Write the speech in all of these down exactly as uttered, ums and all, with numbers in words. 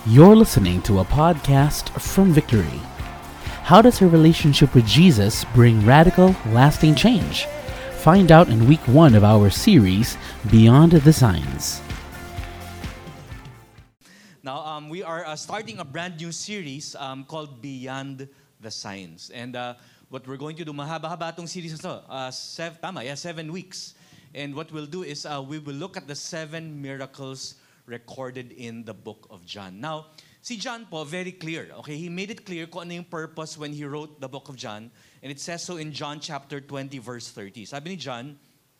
You're listening to a podcast from Victory. How does a relationship with Jesus bring radical, lasting change? Find out in week one of our series, Beyond the Signs. Now, um, we are uh, starting a brand new series um, called Beyond the Signs. And uh, what we're going to do, mahaba-haba itong series na to. Uh, sev- tama, yeah, seven weeks. And what we'll do is uh, we will look at the seven miracles recorded in the book of John. Now, si John po, very clear. Okay, he made it clear kung ano yung purpose when he wrote the book of John. And it says so in John chapter twenty, verse thirty. Sabi ni John,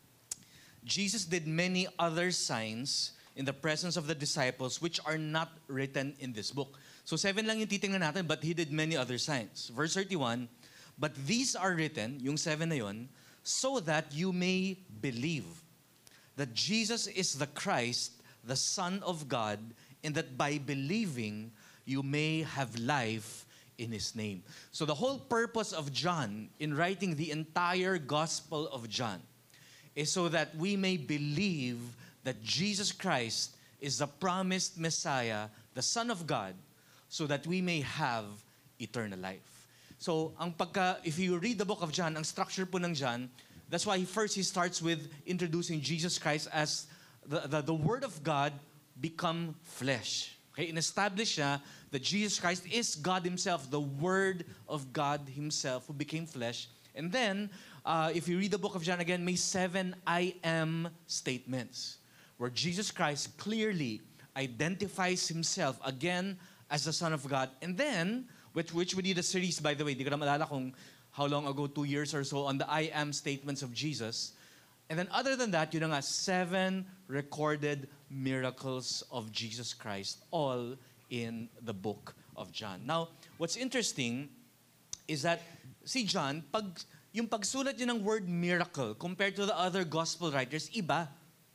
Jesus did many other signs in the presence of the disciples which are not written in this book. So seven lang yung titingnan natin, but he did many other signs. Verse thirty-one, but these are written, yung seven na yun, so that you may believe that Jesus is the Christ, the Son of God, and that by believing, you may have life in His name. So the whole purpose of John in writing the entire Gospel of John is so that we may believe that Jesus Christ is the promised Messiah, the Son of God, so that we may have eternal life. So, ang pagka, if you read the book of John, ang structure po ng John, that's why first he starts with introducing Jesus Christ as the, the, the Word of God become flesh. Okay, in-establish niya that Jesus Christ is God Himself, the Word of God Himself who became flesh. And then, uh, if you read the book of John again, may seven I am statements where Jesus Christ clearly identifies Himself again as the Son of God. And then, which, which we did a series, by the way, di ko na malala kung how long ago, two years or so, on the I am statements of Jesus. And then other than that, yun na nga, seven recorded miracles of Jesus Christ, all in the book of John. Now, what's interesting is that si John, pag, yung pagsulat niya ng word miracle compared to the other gospel writers, iba.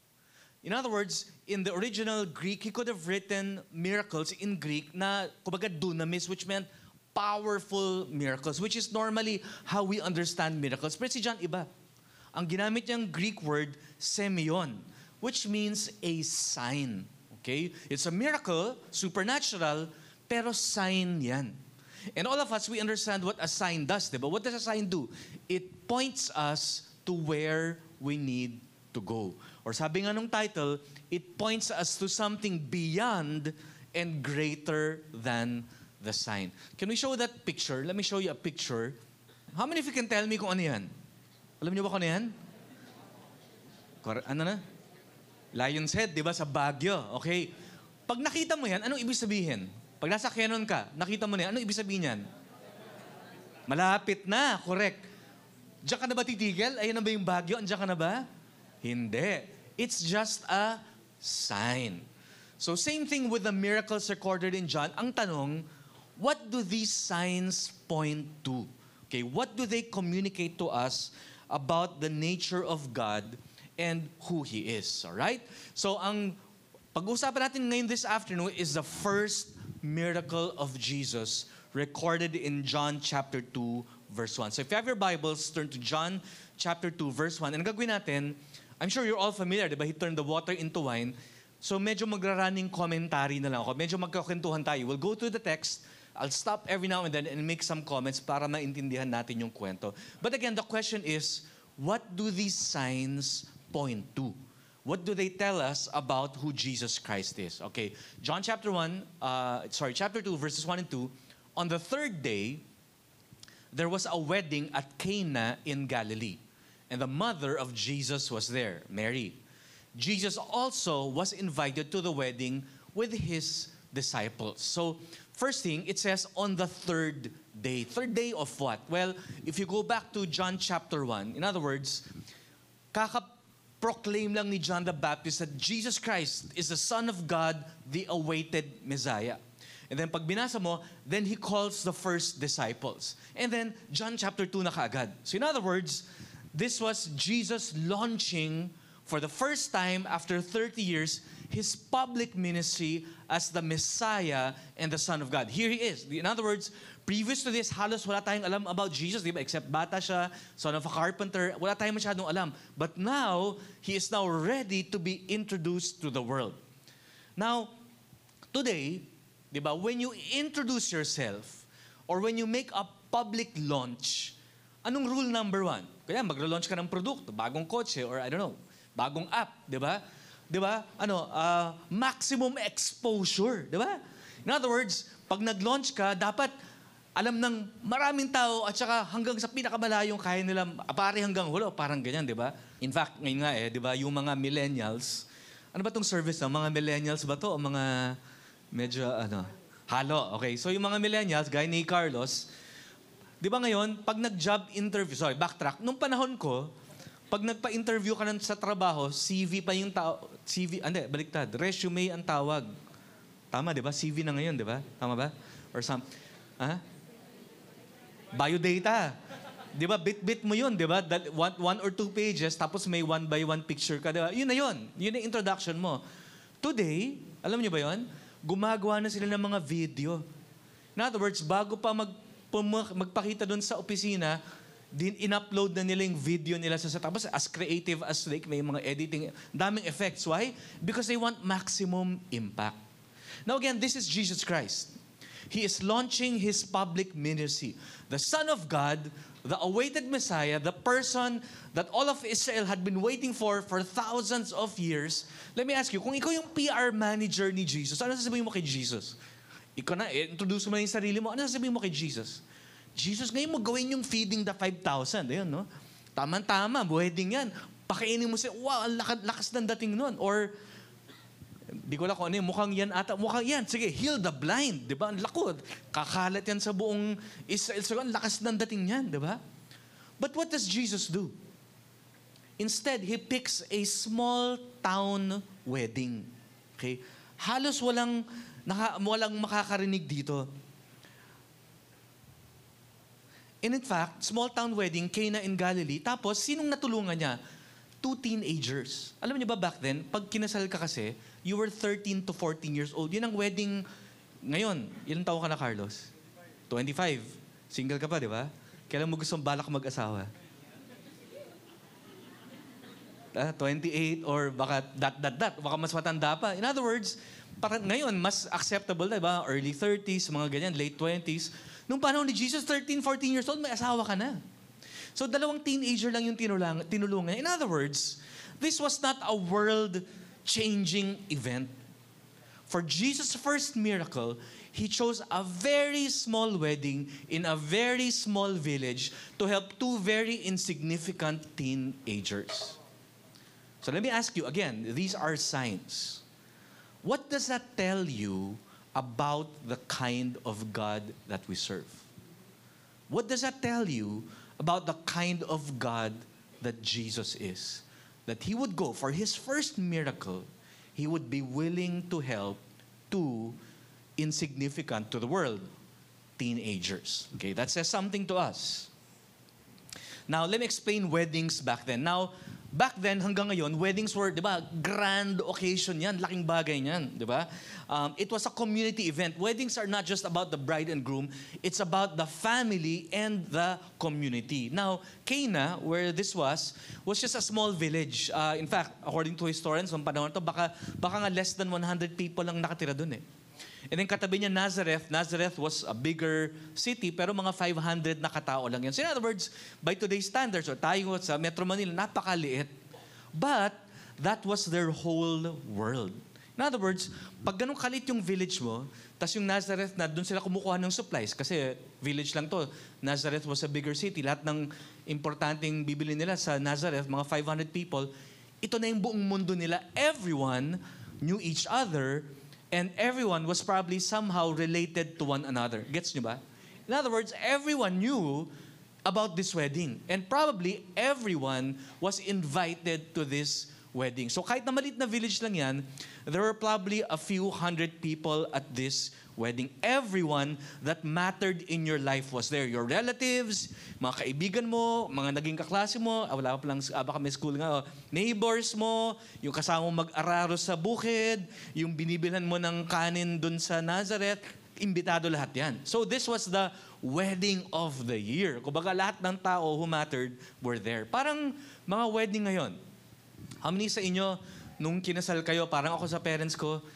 In other words, in the original Greek, he could have written miracles in Greek na, kumbaga, dunamis, which meant powerful miracles, which is normally how we understand miracles. Pero si John, iba. Ang ginamit niyang Greek word, semeion, which means a sign. Okay? It's a miracle, supernatural, pero sign yan. And all of us, we understand what a sign does, diba? What does a sign do? It points us to where we need to go. Or sabi nga nung title, it points us to something beyond and greater than the sign. Can we show that picture? Let me show you a picture. How many of you can tell me kung ano yan? Alam niyo ba kung ano yan? Kor- ano na? Lion's Head, di ba? Sa Baguio. Okay. Pag nakita mo yan, anong ibig sabihin? Pag nasa Quezon ka, nakita mo na yan, anong ibig sabihin yan? Malapit na. Correct. Diyan ka na ba titigil? Ayan na ba yung Baguio? Andiyan ka na ba? Hindi. It's just a sign. So same thing with the miracles recorded in John. Ang tanong, what do these signs point to? Okay, what do they communicate to us about the nature of God and who He is? All right? So ang pag-uusapan natin ngayon this afternoon is the first miracle of Jesus recorded in John chapter two, verse one. So if you have your Bibles, turn to John chapter two, verse one. And ang gagawin natin, I'm sure you're all familiar, di ba? He turned the water into wine. So medyo magra-running commentary na lang ako. Medyo magkakwentuhan tayo. We'll go through the text. I'll stop every now and then and make some comments para maintindihan natin yung kwento. But again, the question is, what do these signs point to? What do they tell us about who Jesus Christ is? Okay, John chapter one, uh, sorry, chapter two, verses one and two. On the third day, there was a wedding at Cana in Galilee. And the mother of Jesus was there, Mary. Jesus also was invited to the wedding with His disciples. So, first thing, it says on the third day. Third day of what? Well, if you go back to John chapter one, in other words, kaka-proclaim lang ni John the Baptist that Jesus Christ is the Son of God, the awaited Messiah. And then pag binasa mo, then He calls the first disciples. And then, John chapter two na kaagad. So in other words, this was Jesus launching for the first time after thirty years, His public ministry as the Messiah and the Son of God. Here He is. In other words, previous to this, halos wala tayong alam about Jesus, di ba? Except bata siya, son of a carpenter, wala tayong masyadong alam. But now, He is now ready to be introduced to the world. Now, today, Di ba? When you introduce yourself or when you make a public launch, anong rule number one? Kaya magre-launch ka ng produkto, bagong kotse or I don't know, bagong app, di ba? Di ba? Ano, uh, maximum exposure, di ba? In other words, pag nag-launch ka, dapat alam ng maraming tao at saka hanggang sa pinakamalayong kaya nila, apari hanggang hulo, parang ganyan, di ba? In fact, ngayon nga eh, di ba, yung mga millennials, ano ba tong service na? Mga millennials ba to? O mga medyo, ano, halo. Okay, so yung mga millennials, gaya ni Carlos, di ba ngayon, pag nag-job interview, sorry, backtrack, nung panahon ko, pag nagpa-interview ka ng sa trabaho, C V pa yung tao, C V, hindi, baliktad, resume ang tawag. Tama, di ba? C V na ngayon, di ba? Tama ba? Or some, ha? Biodata. Di ba? Bit-bit mo yun, di ba? One, one or two pages, tapos may one by one picture ka, di ba? Yun na yun. Yun yung introduction mo. Today, alam niyo ba yun? Gumagawa na sila ng mga video. In other words, bago pa mag, magpakita doon sa opisina, din in-upload na nila yung video nila sa tapos as creative as like may mga editing, daming effects. Why? Because they want maximum impact. Now again, this is Jesus Christ. He is launching His public ministry. The Son of God, the awaited Messiah, the person that all of Israel had been waiting for for thousands of years. Let me ask you, kung ikaw yung P R manager ni Jesus, ano sasabihin mo kay Jesus? Ikaw na, introduce mo na yung sarili mo, ano sasabihin mo kay Jesus? Jesus, ngayon mo gawin yung feeding the five thousand. Ayun, no? Tama-tama, wedding yan. Pakainin mo siya, wow, ang lakas, lakas ng dating nun. Or, di ko lang kung ano yun, mukhang yan ata, mukhang yan, sige, heal the blind, di ba? Ang lakod. Kakalat yan sa buong Israel. So, ang lakas ng dating yan, di ba? But what does Jesus do? Instead, He picks a small town wedding. Okay? Halos walang, naka, walang makakarinig dito. And in fact, small town wedding, Cana in Galilee. Tapos, sinong natulungan niya? Two teenagers. Alam niyo ba back then, pag kinasal ka kasi, you were thirteen to fourteen years old. Yun ang wedding, ngayon, ilang taon ka na, Carlos? twenty-five. Single ka pa, di ba? Kailan mo gustong balak mag-asawa? Ah, twenty-eight or baka dat, dat, dat. Baka mas matanda pa. In other words, parang ngayon, mas acceptable, di ba? Early thirties, mga ganyan, late twenties. Nung panahon ni Jesus, thirteen, fourteen years old, may asawa ka na. So, dalawang teenager lang yung tinulang, tinulungan. In other words, this was not a world-changing event. For Jesus' first miracle, He chose a very small wedding in a very small village to help two very insignificant teenagers. So, let me ask you again, these are signs. What does that tell you about the kind of God that we serve? What does that tell you about the kind of God that Jesus is? That He would go for His first miracle, He would be willing to help two insignificant to the world teenagers. Okay, that says something to us. Now, let me explain weddings back then. Now, back then, hanggang ngayon, weddings were, di ba, grand occasion yan, laking bagay yan, di ba? Um, it was a community event. Weddings are not just about the bride and groom, it's about the family and the community. Now, Cana, where this was, was just a small village. Uh, in fact, according to historians, noong panahon to, baka, baka nga less than one hundred people lang nakatira dun eh. And then katabi niya Nazareth. Nazareth was a bigger city, pero mga five hundred na katao lang yan. So in other words, by today's standards, or tayo sa Metro Manila, napakaliit. But that was their whole world. In other words, pag ganun kalit yung village mo, tas yung Nazareth na doon sila kumukuha ng supplies, kasi village lang to. Nazareth was a bigger city. Lahat ng importanteng bibili nila sa Nazareth, mga five hundred people, ito na yung buong mundo nila. Everyone knew each other, and everyone was probably somehow related to one another. Gets nyo ba? In other words, everyone knew about this wedding. And probably everyone was invited to this wedding. So kahit na maliit na village lang yan, there were probably a few hundred people at this wedding. Everyone that mattered in your life was there. Your relatives, mga kaibigan mo, mga naging kaklase mo, ah, wala pa lang, ah, baka may school nga, oh, neighbors mo, yung kasama mo mag-araro sa bukid, yung binibilhan mo ng kanin dun sa Nazareth, imbitado lahat yan. So this was the wedding of the year. Kumbaga lahat ng tao who mattered were there. Parang mga wedding ngayon. How many sa inyo, nung kinasal kayo, parang ako sa parents ko,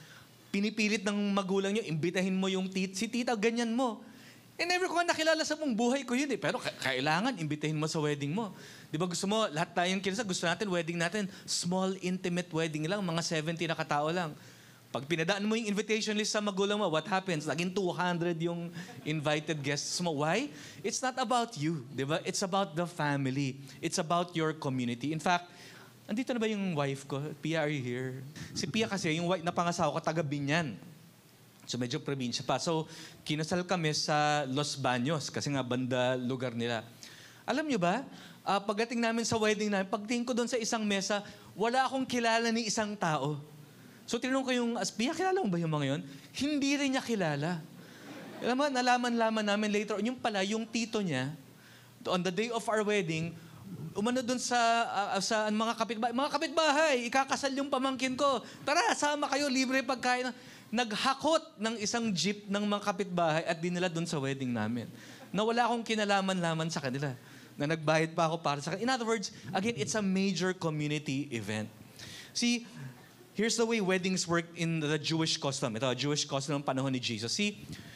pinipilit ng magulang nyo, imbitahin mo yung tit si tita, ganyan mo. Eh, never ko nga nakilala sa mong buhay ko yun eh. Pero ka- kailangan, imbitahin mo sa wedding mo. Di ba gusto mo, lahat tayong kinasa, gusto natin, wedding natin, small, intimate wedding lang, mga seventy na katao lang. Pag pinadaan mo yung invitation list sa magulang mo, what happens? Naging two hundred yung invited guests mo. Why? It's not about you, di ba? It's about the family. It's about your community. In fact, andito na ba yung wife ko? Pia, are you here? Si Pia kasi, yung wife na pangasawa ko, taga Binyan. So medyo probinsya pa. So kinasal kami sa Los Baños kasi nga banda lugar nila. Alam nyo ba, uh, pagdating namin sa wedding namin, pagtingin ko doon sa isang mesa, wala akong kilala ni isang tao. So tinanong ko yung, Pia, kilala mo ba yung mga yun? Hindi rin niya kilala. Alam mo, nalaman-laman namin later, yung pala, yung tito niya, on the day of our wedding, umano doon sa, uh, sa mga kapitbahay, mga kapitbahay, ikakasal yung pamangkin ko. Tara, sama kayo, libre pagkain. Naghakot ng isang jeep ng mga kapitbahay at dinala doon sa wedding namin. Na wala akong kinalaman-laman sa kanila. Na nagbayad pa ako para sa kanila. In other words, again, it's a major community event. See, here's the way weddings work in the Jewish custom. Ito, Jewish custom ng panahon ni Jesus. See,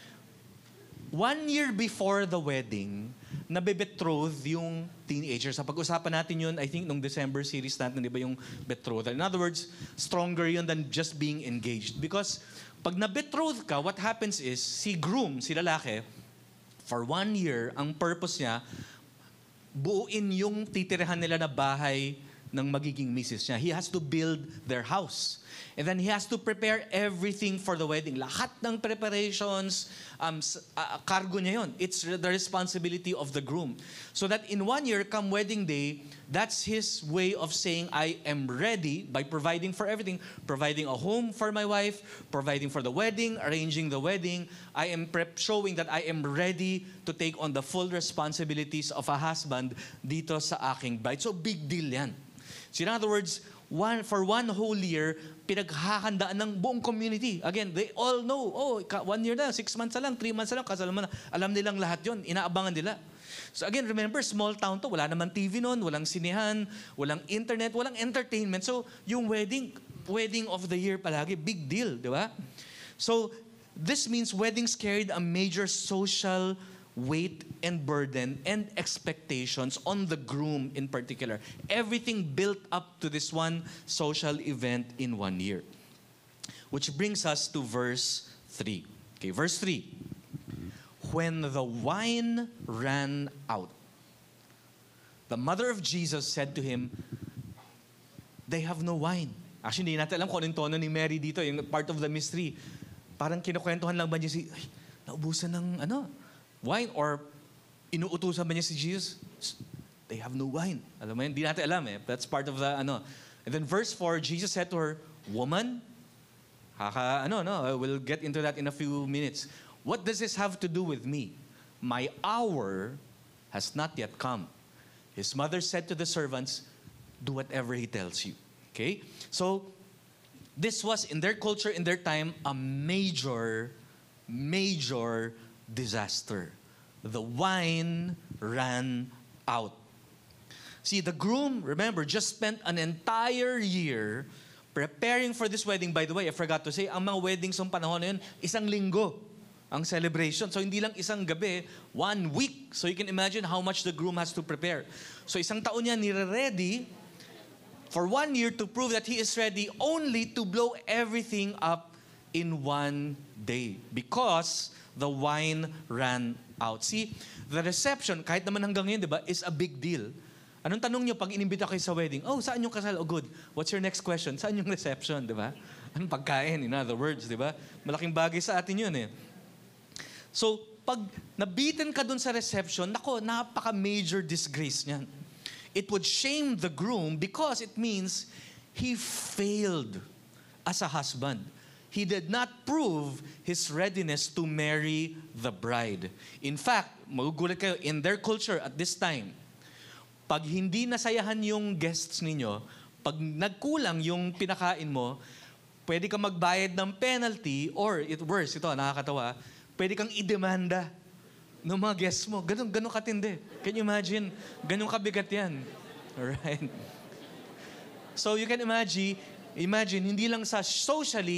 one year before the wedding, nabe-betroth yung teenagers. Sa pag-usapan natin yun, I think, nung December series natin, di ba yung betrothal? In other words, stronger yun than just being engaged. Because pag na-betroth ka, what happens is, si groom, si lalaki, for one year, ang purpose niya, buuin yung titirahan nila na bahay ng magiging misis niya. He has to build their house. And then he has to prepare everything for the wedding. Lahat ng preparations, um, uh, cargo niya yun. It's the responsibility of the groom. So that in one year, come wedding day, that's his way of saying, I am ready by providing for everything. Providing a home for my wife, providing for the wedding, arranging the wedding. I am prep showing that I am ready to take on the full responsibilities of a husband dito sa aking bride. So big deal yan. So in other words, one, for one whole year, pinaghahandaan ng buong community. Again, they all know, oh, one year na, six months na lang, three months na lang, kasal mo na. Alam nilang lahat yon, inaabangan nila. So again, remember, small town to, wala naman T V noon, walang sinehan, walang internet, walang entertainment. So yung wedding, wedding of the year palagi, big deal, di ba? So this means weddings carried a major social weight and burden and expectations on the groom in particular. Everything built up to this one social event in one year. Which brings us to verse three. Okay, verse three. When the wine ran out, the mother of Jesus said to him, they have no wine. Actually, hindi natin alam kung anong tono ni Mary dito, yung part of the mystery. Parang kinukwentuhan lang ba niya si, ay, naubusan ng ano, wine, or inuutusan ba niya si Jesus? They have no wine. Alam mo yun, hindi natin alam eh. That's part of the ano. And then verse four, Jesus said to her, woman, haka, ano, no, we'll get into that in a few minutes. What does this have to do with me? My hour has not yet come. His mother said to the servants, do whatever he tells you. Okay? So, this was, in their culture, in their time, a major, major disaster. The wine ran out. See, the groom, remember, just spent an entire year preparing for this wedding. By the way, I forgot to say, ang mga weddings ng panahon na yun, isang linggo ang celebration. So, hindi lang isang gabi, one week. So, you can imagine how much the groom has to prepare. So, isang taon niya nire-ready for one year to prove that he is ready only to blow everything up in one day. Because the wine ran out. See, the reception, kahit naman hanggang ngayon, di ba, is a big deal. Anong tanong niyo pag inimbita kayo sa wedding? Oh, saan yung kasal? Oh, good. What's your next question? Saan yung reception, di ba? Anong pagkain, in other words, di ba? Malaking bagay sa atin yun eh. So, pag nabitin ka dun sa reception, nako, napaka-major disgrace niyan. It would shame the groom because it means he failed as a husband. He did not prove his readiness to marry the bride. In fact, magugulat kayo, in their culture at this time, pag hindi nasayahan yung guests ninyo, pag nagkulang yung pinakain mo, pwede kang magbayad ng penalty or, it worse, ito, nakakatawa, pwede kang idemanda ng mga guests mo. Ganun, ganun katindi. Can you imagine? Ganun kabigat yan. Alright? So you can imagine, imagine, hindi lang sa socially,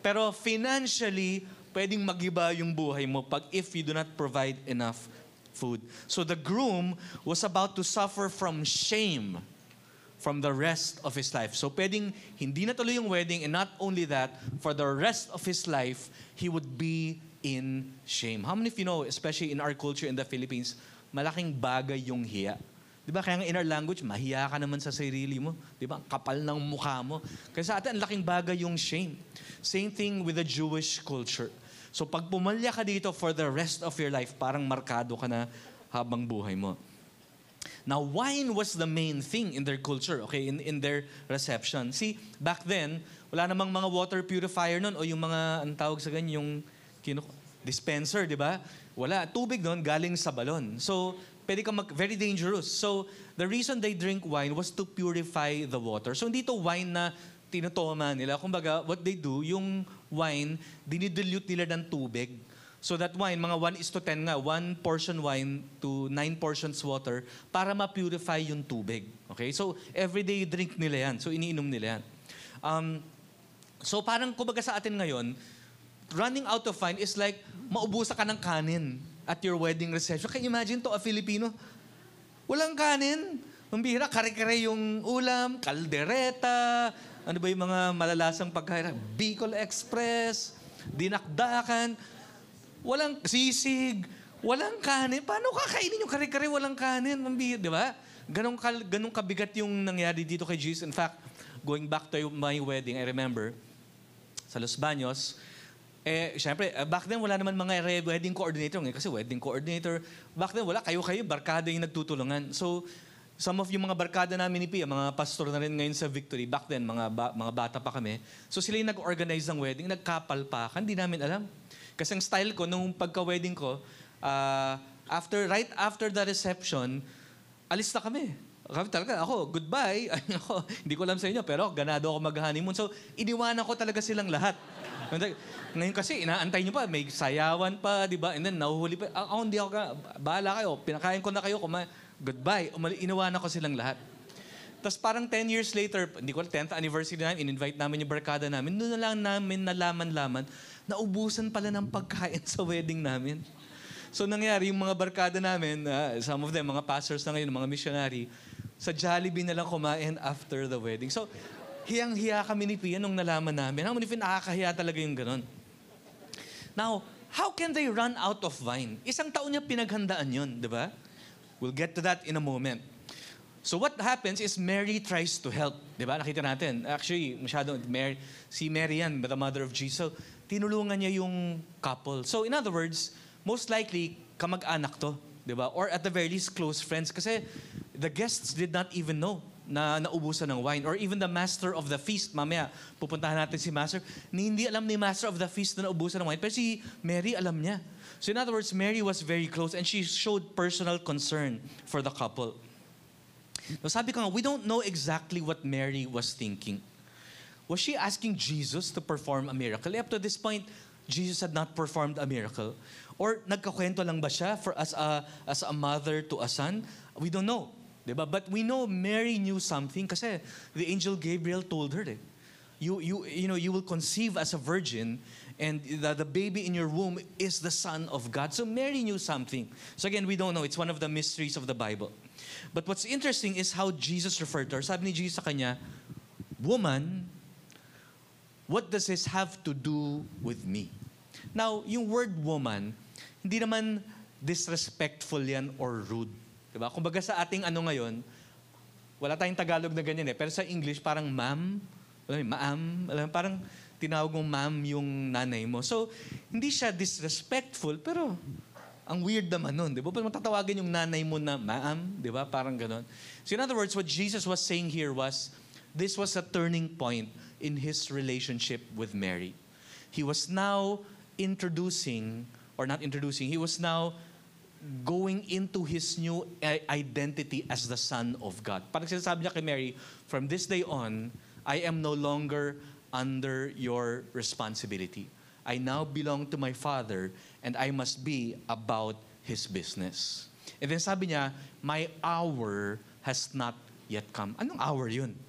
Pero financially, pwedeng magiba yung buhay mo pag if you do not provide enough food. So the groom was about to suffer from shame from the rest of his life. So pwedeng hindi natuloy yung wedding, and not only that, for the rest of his life, he would be in shame. How many of you know, especially in our culture in the Philippines, malaking bagay yung hiya? Di ba? Kaya nga in our language, mahiya ka naman sa sarili mo. Di ba? Ang kapal ng mukha mo. Kaya sa atin, ang laking bagay yung shame. Same thing with the Jewish culture. So pag pumalya ka dito for the rest of your life, parang markado ka na habang buhay mo. Now, wine was the main thing in their culture, okay, in, in their reception. See, back then, wala namang mga water purifier nun o yung mga, ang tawag sa ganyan, yung kinu- dispenser, di ba? Wala. Tubig nun galing sa balon. So, pwede kang mag, very dangerous. So, the reason they drink wine was to purify the water. So, hindi to wine na tinutoma nila. Kumbaga, what they do, yung wine, dinidilute nila ng tubig. So that wine, mga one is to ten nga, one portion wine to nine portions water para ma-purify yung tubig. Okay? So, everyday drink nila yan. So, iniinom nila yan. Um, so, parang kumbaga sa atin ngayon, running out of wine is like, maubusa ka ng kanin at your wedding reception. Can you imagine to, a Filipino? Walang kanin. Ang bihira, kare-kare yung ulam, kaldereta, ano ba yung mga malalasang pagkain? Bicol Express, dinakdakan, walang sisig, walang kanin. Paano kakainin yung kare-kare walang kanin? Ang bihira, di ba? Ganong, ganong kabigat yung nangyari dito kay Jesus. In fact, going back to my wedding, I remember, sa Los Baños, eh, syempre, uh, back then, wala naman mga wedding coordinator. Ngayon kasi wedding coordinator, back then, wala. Kayo-kayo, barkada yung nagtutulungan. So, some of yung mga barkada namin ni Pia, mga pastor na rin ngayon sa Victory, back then, mga, ba- mga bata pa kami. So, sila yung nag-organize ng wedding, nagkapalpakan, hindi namin alam. Kasi ang style ko, nung pagka-wedding ko, uh, after, right after the reception, alis na kami. Kami talaga, ako, goodbye. Ako, hindi ko alam sa inyo, pero ganado ako mag-honeymoon. So, iniwanan ko talaga silang lahat. Ngayon kasi, inaantay nyo pa, may sayawan pa, di ba? And then, nahuhuli pa. Ako, hindi ako ka, bahala kayo, pinakain ko na kayo, kuma- goodbye. Umali, iniwanan ko silang lahat. Tapos parang ten years later, hindi ko, tenth anniversary namin, in-invite namin yung barkada namin, doon na lang namin nalaman-laman, naubusan pala ng pagkain sa wedding namin. So nangyari, yung mga barkada namin, uh, some of them, mga pastors na ngayon, mga missionary, sa Jollibee na lang kumain after the wedding. So, hiyang-hiya kami ni Pia nung nalaman namin. How many of you nakakahiya talaga yung ganun? Now, how can they run out of wine? Isang taon niya pinaghandaan yun, di ba? We'll get to that in a moment. So what happens is Mary tries to help. Di ba? Nakita natin. Actually, masyado, Mary, si Mary yan, the mother of Jesus. So, tinulungan niya yung couple. So in other words, most likely, kamag-anak to. Di ba? Or at the very least, close friends. Kasi the guests did not even know na naubusan ng wine. Or even the master of the feast. Mamaya, pupuntahan natin si master. Ni hindi alam ni master of the feast na naubusan ng wine. Pero si Mary, alam niya. So in other words, Mary was very close and she showed personal concern for the couple. So sabi ko nga, we don't know exactly what Mary was thinking. Was she asking Jesus to perform a miracle? Up to this point, Jesus had not performed a miracle. Or nagkakwento lang ba siya for as a, as a mother to a son? We don't know. Diba? But we know Mary knew something kasi the angel Gabriel told her, eh, you, you, you know, you will conceive as a virgin and the, the baby in your womb is the Son of God. So Mary knew something. So again, we don't know. It's one of the mysteries of the Bible. But what's interesting is how Jesus referred to her. Sabi ni Jesus sa kanya, woman, what does this have to do with me? Now, yung word woman, hindi naman disrespectful yan or rude. Diba? Kumbaga sa ating ano ngayon, wala tayong Tagalog na ganyan eh. Pero sa English, parang ma'am, alam mo, ma'am, alam mo, parang tinawag mong ma'am yung nanay mo. So, hindi siya disrespectful, pero ang weird naman nun, di ba? Pero matatawagin yung nanay mo na ma'am, di ba? Parang ganon. So in other words, what Jesus was saying here was, this was a turning point in his relationship with Mary. He was now introducing, or not introducing, he was now going into his new identity as the Son of God. Parang sinasabi niya kay Mary, from this day on, I am no longer under your responsibility. I now belong to my Father and I must be about His business. And then sabi niya, my hour has not yet come. Anong hour yun?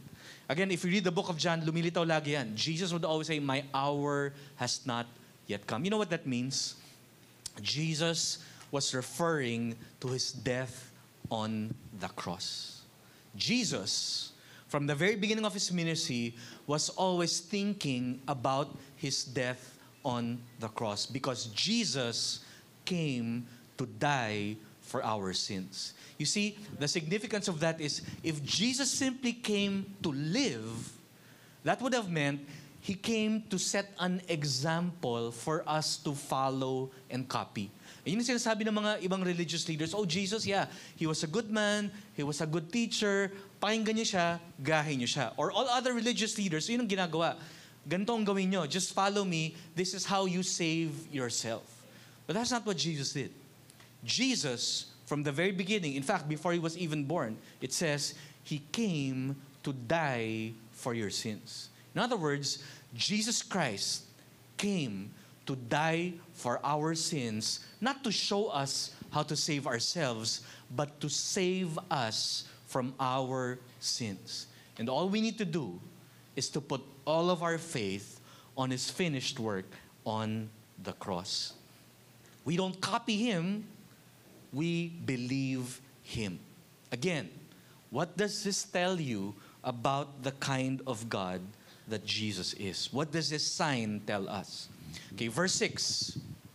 Again, if you read the book of John, lumilitaw lagi yan. Jesus would always say, my hour has not yet come. You know what that means? Jesus was referring to his death on the cross. Jesus, from the very beginning of his ministry, was always thinking about his death on the cross because Jesus came to die for our sins. You see, the significance of that is if Jesus simply came to live, that would have meant he came to set an example for us to follow and copy. And yun yung sinasabi ng mga ibang religious leaders, oh, Jesus, yeah, he was a good man, he was a good teacher, pakinggan niyo siya, gahin niyo siya. Or all other religious leaders, yun ang ginagawa. Ganito ang gawin niyo, just follow me, this is how you save yourself. But that's not what Jesus did. Jesus, from the very beginning, in fact, before he was even born, it says, he came to die for your sins. In other words, Jesus Christ came to die for our sins, not to show us how to save ourselves, but to save us from our sins. And all we need to do is to put all of our faith on his finished work on the cross. We don't copy him, we believe him. Again, what does this tell you about the kind of God that Jesus is? What does this sign tell us? Okay, verse six.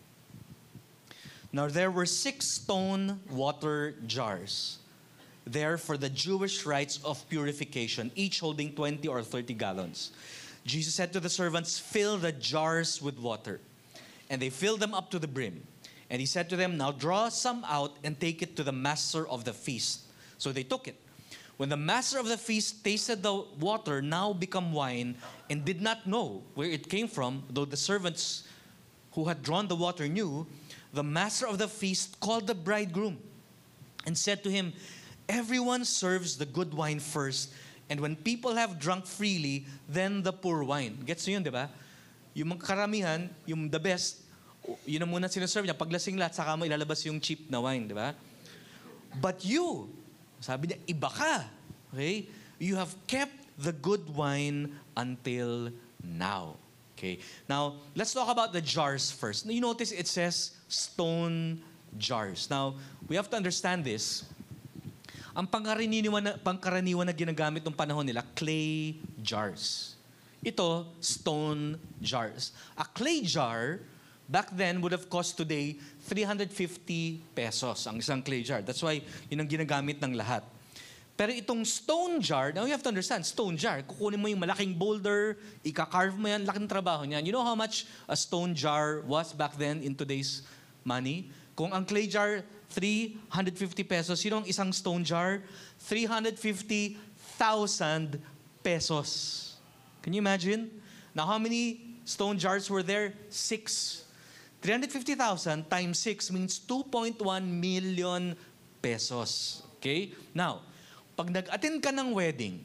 Now there were six stone water jars there for the Jewish rites of purification, each holding twenty or thirty gallons. Jesus said to the servants, fill the jars with water. And they filled them up to the brim. And he said to them, now draw some out and take it to the master of the feast. So they took it. When the master of the feast tasted the water now become wine and did not know where it came from, though the servants who had drawn the water knew, the master of the feast called the bridegroom and said to him, everyone serves the good wine first, and when people have drunk freely, then the poor wine. Gets nyo yun, di ba? Yung mga karamihan, yung the best, yun ang muna sinaserve niya. Paglasing lahat, saka mo ilalabas yung cheap na wine, di ba? But you, sabi niya, iba ka. Okay? You have kept the good wine until now. Okay? Now, let's talk about the jars first. You notice it says stone jars. Now, we have to understand this. Ang pangkaraniwan na, pangkaraniwan na ginagamit ng panahon nila, clay jars. Ito, stone jars. A clay jar, back then, would have cost today three hundred fifty pesos ang isang clay jar. That's why yun ang ginagamit ng lahat. Pero itong stone jar, now you have to understand, stone jar, kukunin mo yung malaking boulder, ika-carve mo yan, laking trabaho niyan. You know how much a stone jar was back then in today's money? Kung ang clay jar, three hundred fifty pesos, you know ang isang stone jar? three hundred fifty thousand pesos. Can you imagine? Now, how many stone jars were there? Six. three hundred fifty thousand times six means two point one million pesos. Okay? Now, pag nag-attend ka ng wedding,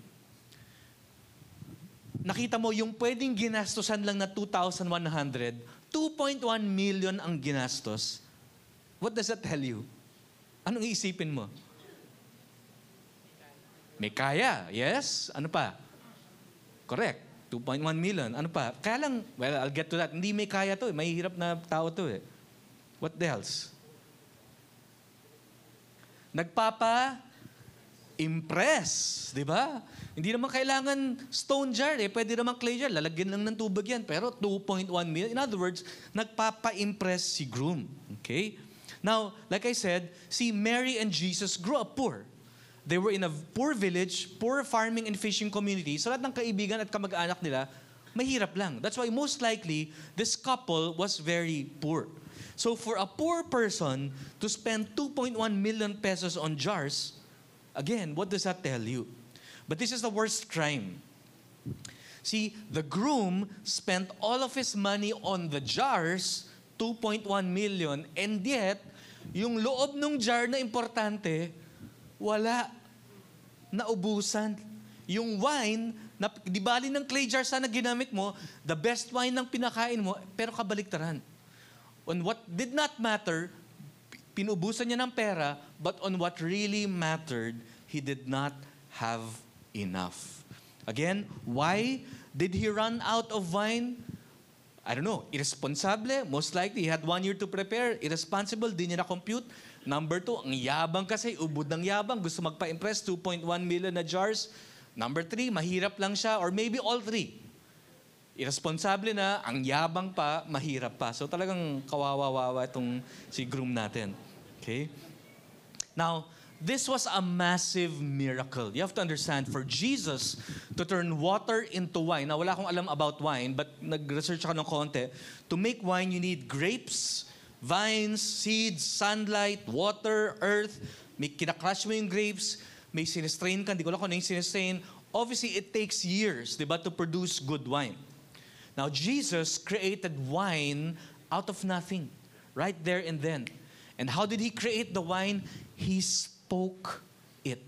nakita mo yung pwedeng ginastosan lang na two thousand one hundred, two point one million ang ginastos. What does that tell you? Anong iisipin mo? May kaya. Yes? Ano pa? Correct. two point one million. Ano pa? Kaya lang, well, I'll get to that. Hindi may kaya to. May hirap na tao to eh. What else? Nagpapa-impress. Di ba? Hindi naman kailangan stone jar eh. Pwede naman clay jar. Lalagyan lang ng tubig yan. Pero two point one million. In other words, nagpapa-impress si groom. Okay? Now, like I said, see, Mary and Jesus grew up poor. They were in a poor village, poor farming and fishing community. So lahat ng kaibigan at kamag-anak nila, mahirap lang. That's why most likely, this couple was very poor. So for a poor person to spend two point one million pesos on jars, again, what does that tell you? But this is the worst crime. See, the groom spent all of his money on the jars, two point one million, and yet, yung loob ng jar na importante, wala. Naubusan. Yung wine, na, di bali ng clay jar sana ginamit mo, the best wine ng pinakain mo, pero kabaliktaran. On what did not matter, pinubusan niya ng pera, but on what really mattered, he did not have enough. Again, why did he run out of wine? I don't know. Irresponsible? Most likely, he had one year to prepare. Irresponsible, di niya na-compute. Number two, ang yabang kasi, ubod ng yabang. Gusto magpa-impress, two point one million na jars. Number three, mahirap lang siya. Or maybe all three. Irresponsible na, ang yabang pa, mahirap pa. So talagang kawawa-wawa itong si groom natin. Okay? Now, this was a massive miracle. You have to understand, for Jesus to turn water into wine. Now, wala akong alam about wine, but nag-research ako ng konti. To make wine, you need grapes, vines, seeds, sunlight, water, earth. May kinakrush mo yung grapes, may sinestrain ka, hindi ko alam kung ano yung sinestrain. Obviously, it takes years, di ba, to produce good wine. Now, Jesus created wine out of nothing, right there and then. And how did He create the wine? He spoke it.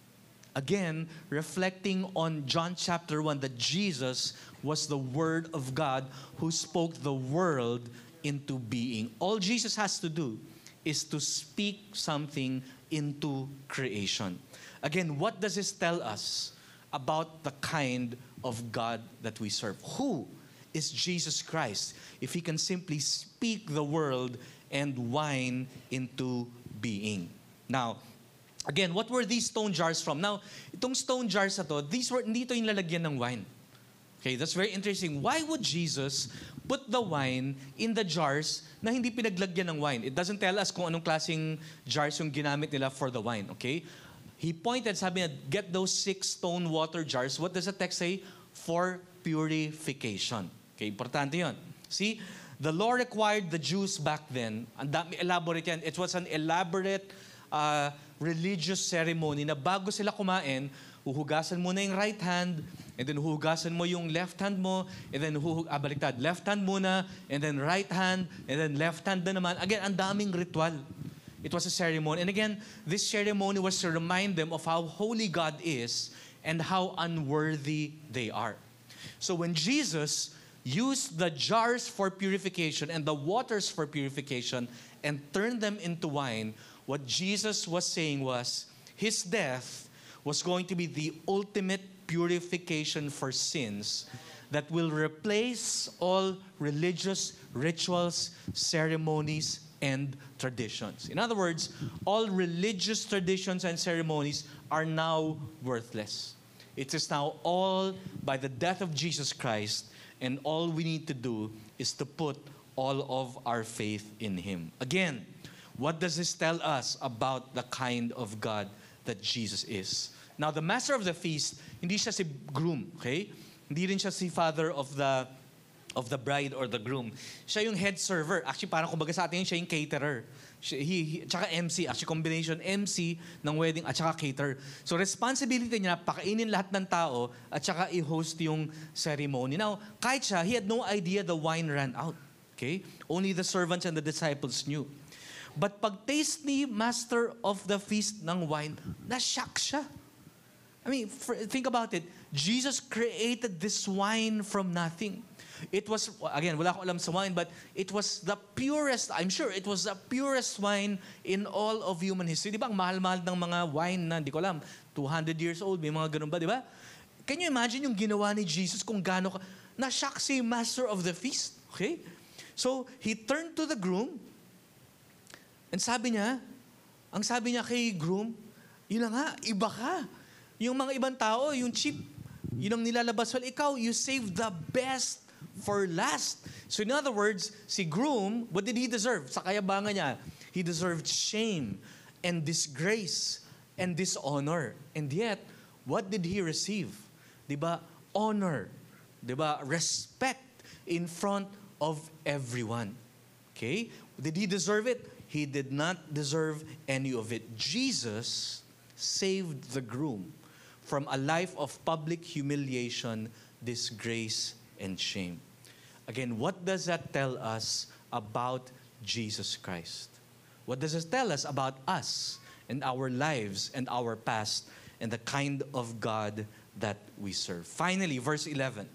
Again, reflecting on John chapter one, that Jesus was the Word of God who spoke the world into being. All Jesus has to do is to speak something into creation. Again, what does this tell us about the kind of God that we serve? Who is Jesus Christ if He can simply speak the world and wine into being? Now, again, what were these stone jars from? Now, itong stone jars na to, these were, hindi ito yung lalagyan ng wine. Okay, that's very interesting. Why would Jesus put the wine in the jars na hindi pinaglagyan ng wine? It doesn't tell us kung anong klaseng jars yung ginamit nila for the wine, okay? He pointed, sabi niya, get those six stone water jars. What does the text say? For purification. Okay, importante yun. See, the law required the Jews back then, ang dami elaborate yan, it was an elaborate Uh, religious ceremony na bago sila kumain, uhugasan mo na yung right hand, and then uhugasan mo yung left hand mo, and then uhug, ah, baliktad, left hand muna, and then right hand, and then left hand na naman. Again, ang daming ritual. It was a ceremony. And again, this ceremony was to remind them of how holy God is and how unworthy they are. So when Jesus used the jars for purification and the waters for purification and turned them into wine, what Jesus was saying was, His death was going to be the ultimate purification for sins that will replace all religious rituals, ceremonies, and traditions. In other words, all religious traditions and ceremonies are now worthless. It is now all by the death of Jesus Christ, and all we need to do is to put all of our faith in Him. Again, what does this tell us about the kind of God that Jesus is? Now, the master of the feast, hindi siya si groom, okay? Hindi rin siya si father of the of the bride or the groom. Siya yung head server. Actually, parang kumbaga sa atin, siya yung caterer. Siya, he, he, tsaka M C, actually combination M C ng wedding at tsaka caterer. So, responsibility niya, pakainin lahat ng tao at tsaka i-host yung ceremony. Now, kahit siya, he had no idea the wine ran out. Okay? Only the servants and the disciples knew. But pag taste ni master of the feast ng wine, na-shock siya. I mean, for, think about it. Jesus created this wine from nothing. It was, again, wala akong alam sa wine, but it was the purest, I'm sure, it was the purest wine in all of human history. Di ba, ang mahal-mahal ng mga wine na, di ko alam, two hundred years old, may mga ganun ba, di ba? Can you imagine yung ginawa ni Jesus kung gaano ka, na-shock si master of the feast. Okay? So, he turned to the groom, and sabi niya, ang sabi niya kay groom, yun na nga, iba ka. Yung mga ibang tao, yung cheap, yun ang nilalabas. Well, ikaw, you saved the best for last. So in other words, si groom, what did he deserve? Sa kayabangan niya, he deserved shame and disgrace and dishonor. And yet, what did he receive? Diba? Honor. Diba? Respect in front of everyone. Okay? Did he deserve it? He did not deserve any of it. Jesus saved the groom from a life of public humiliation, disgrace, and shame. Again, what does that tell us about Jesus Christ? What does it tell us about us and our lives and our past and the kind of God that we serve? Finally, verse eleven.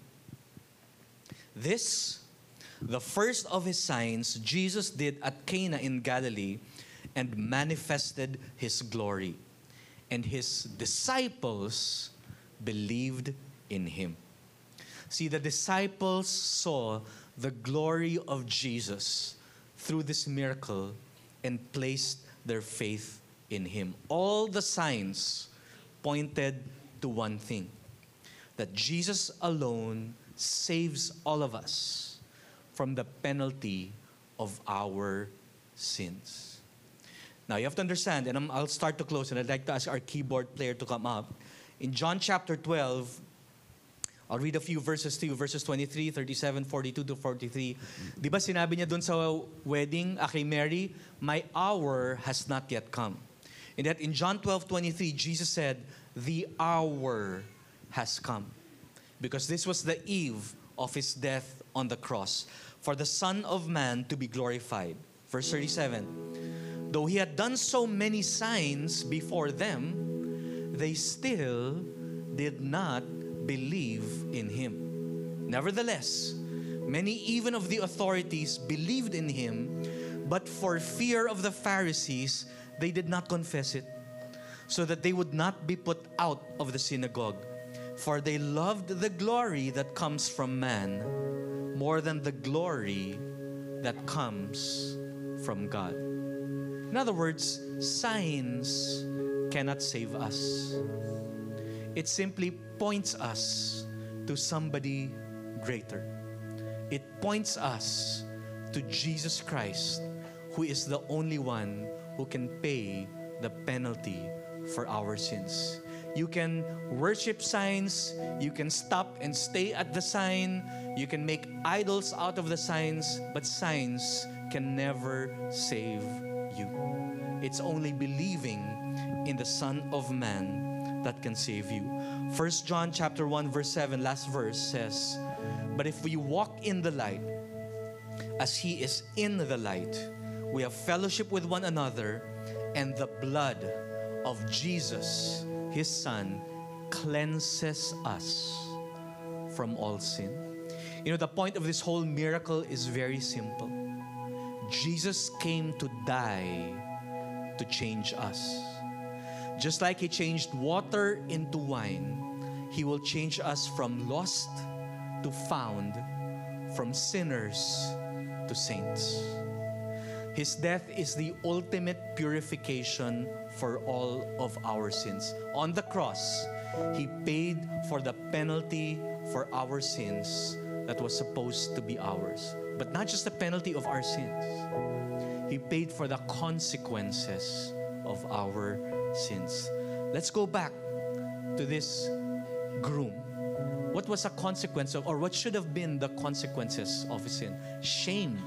This, the first of His signs, Jesus did at Cana in Galilee and manifested His glory. And His disciples believed in him. See, the disciples saw the glory of Jesus through this miracle and placed their faith in him. All the signs pointed to one thing, that Jesus alone saves all of us from the penalty of our sins. Now, you have to understand, and I'm, I'll start to close, and I'd like to ask our keyboard player to come up. In John chapter twelve, I'll read a few verses to you, verses twenty-three, thirty-seven, forty-two to forty-three. Di ba sinabi niya dun sa wedding, ah, kay Mary, my hour has not yet come. And that in John twelve, twenty-three, Jesus said, the hour has come. Because this was the eve of his death on the cross, for the Son of Man to be glorified. Verse thirty-seven, though he had done so many signs before them, they still did not believe in him. Nevertheless, many even of the authorities believed in him, but for fear of the Pharisees, they did not confess it, so that they would not be put out of the synagogue. For they loved the glory that comes from man more than the glory that comes from God. In other words, signs cannot save us. It simply points us to somebody greater. It points us to Jesus Christ, who is the only one who can pay the penalty for our sins. You can worship signs, you can stop and stay at the sign, you can make idols out of the signs, but signs can never save you. It's only believing in the Son of Man that can save you. First John chapter one verse seven, last verse says, but if we walk in the light, as he is in the light, we have fellowship with one another, and the blood of Jesus, his Son, cleanses us from all sin. You know, the point of this whole miracle is very simple. Jesus came to die to change us. Just like he changed water into wine, he will change us from lost to found, from sinners to saints. His death is the ultimate purification for all of our sins. On the cross, he paid for the penalty for our sins that was supposed to be ours. But not just the penalty of our sins. He paid for the consequences of our sins. Let's go back to this groom. What was a consequence of, or what should have been the consequences of his sin? Shame.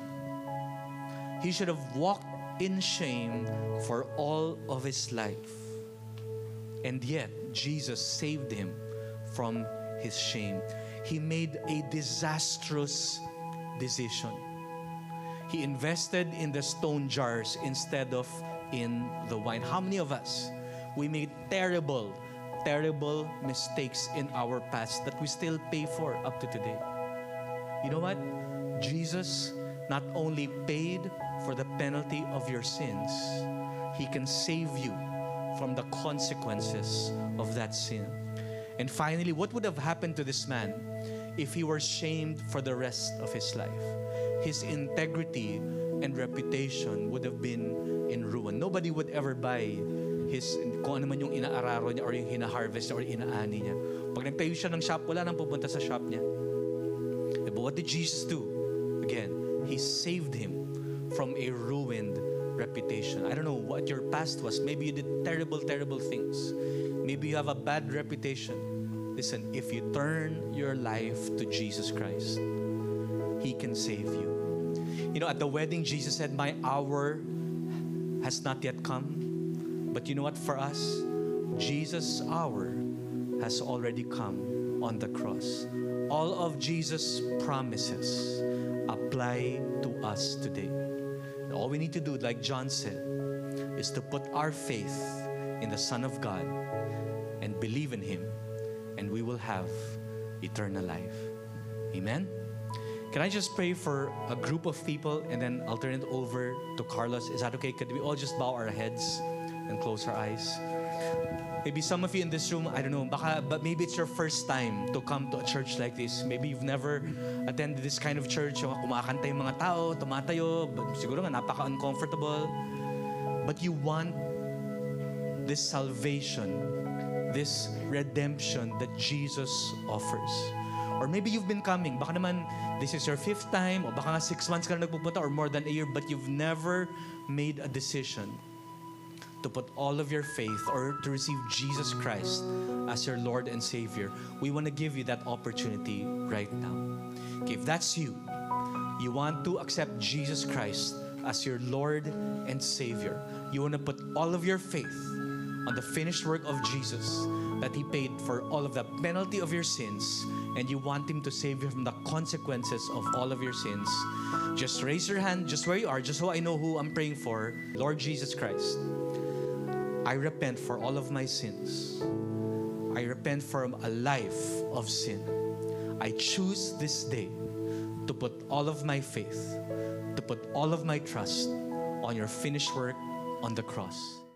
He should have walked in shame for all of his life. And yet, Jesus saved him from his shame. He made a disastrous decision. He invested in the stone jars instead of in the wine. How many of us, we made terrible, terrible mistakes in our past that we still pay for up to today? You know what? Jesus not only paid for the penalty of your sins, he can save you from the consequences of that sin. And finally, what would have happened to this man if he were shamed for the rest of his life? His integrity and reputation would have been in ruin. Nobody would ever buy his, kung ano man yung inaararo niya or yung hina-harvest niya or inaani niya. Pag nagtayo siya ng shop, wala nang pupunta sa shop niya. But what did Jesus do? Again, he saved him from a ruined reputation. I don't know what your past was. Maybe you did terrible, terrible things. Maybe you have a bad reputation. Listen, if you turn your life to Jesus Christ, he can save you. You know, at the wedding, Jesus said, my hour has not yet come. But you know what? For us, Jesus' hour has already come on the cross. All of Jesus' promises apply to us today. And all we need to do, like John said, is to put our faith in the Son of God and believe in him, and we will have eternal life. Amen? Can I just pray for a group of people, and then I'll turn it over to Carlos? Is that okay? Could we all just bow our heads and close our eyes? Maybe some of you in this room, I don't know, baka, but maybe it's your first time to come to a church like this. Maybe you've never attended this kind of church. Yung kumakanta yung mga tao, tumatayo, but siguro nga napaka-uncomfortable. But you want this salvation, this redemption that Jesus offers. Or maybe you've been coming, baka naman this is your fifth time, o baka nga six months ka na nagpupunta, or more than a year, but you've never made a decision to put all of your faith or to receive Jesus Christ as your Lord and Savior. We want to give you that opportunity right now. Okay, if that's you, you want to accept Jesus Christ as your Lord and Savior. You want to put all of your faith on the finished work of Jesus, that He paid for all of the penalty of your sins, and you want Him to save you from the consequences of all of your sins. Just raise your hand just where you are, just so I know who I'm praying for. Lord Jesus Christ, I repent for all of my sins. I repent from a life of sin. I choose this day to put all of my faith, to put all of my trust on your finished work on the cross.